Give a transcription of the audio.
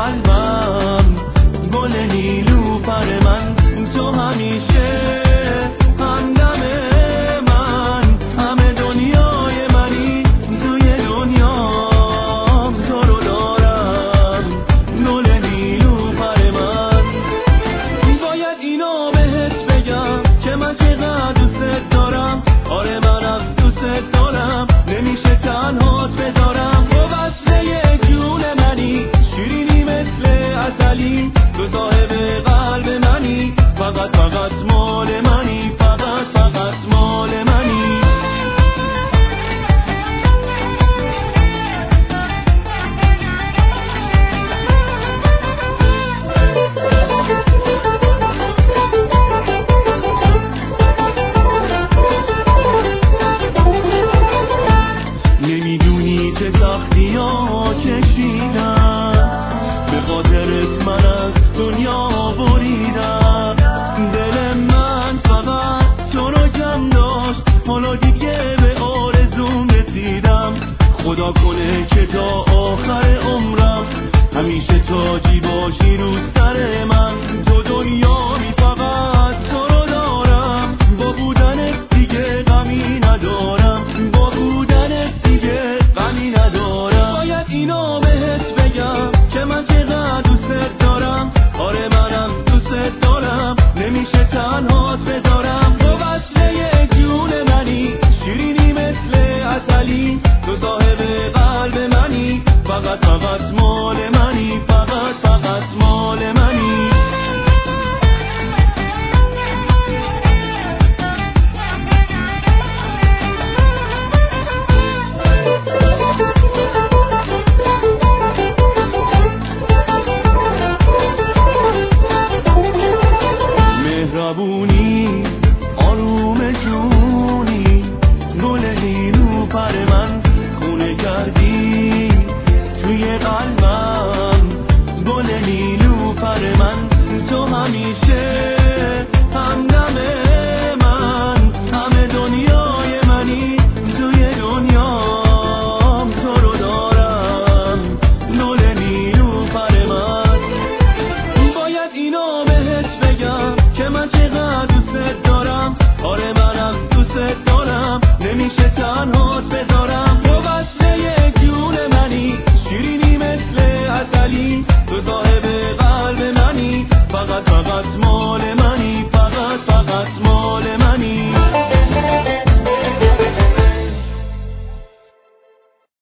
قلبم گل نیلوفر من، تو همیشه همدم من، همه دنیای منی، توی دنیام تو رو دارم گل نیلوفر من. باید اینو بهت بگم که من چقدر دوست دارم، آره منم دوست دارم، نمیشه تنهات بذارم. تو وصله جون منی، شیرینی مثل عسلی، تو صاحب قلب منی، فقط فقط مال منی، فقط فقط مال منی. نمیدونی چه سختی ها کشیدم، به خاطرت من از دنیا بریدم. دل من فقط تو رو کم داشت، حالا دیگه به آرزوم رسیدم. خدا کنه که تا آخر عمرم همیشه تاجی باشی رو سر من. تو دنیایی فقط تو رو دارم، با بودنت دیگه غمی ندارم، با بودنت دیگه غمی ندارم. باید اینو بهت بگم که من چقدر دوست دارم، آره منم دوست دارم، نمیشه تنهات بذارم. تو وصله جون منی، شیرینی مثل عسلی، تو صاحب قلب منی، فقط فقط مال منی، فقط فقط مال منی. مهربونی آروم جونی، گل نیلوفر من، خونه کردی توی قلبم گل نیلوفر من، تو همیشه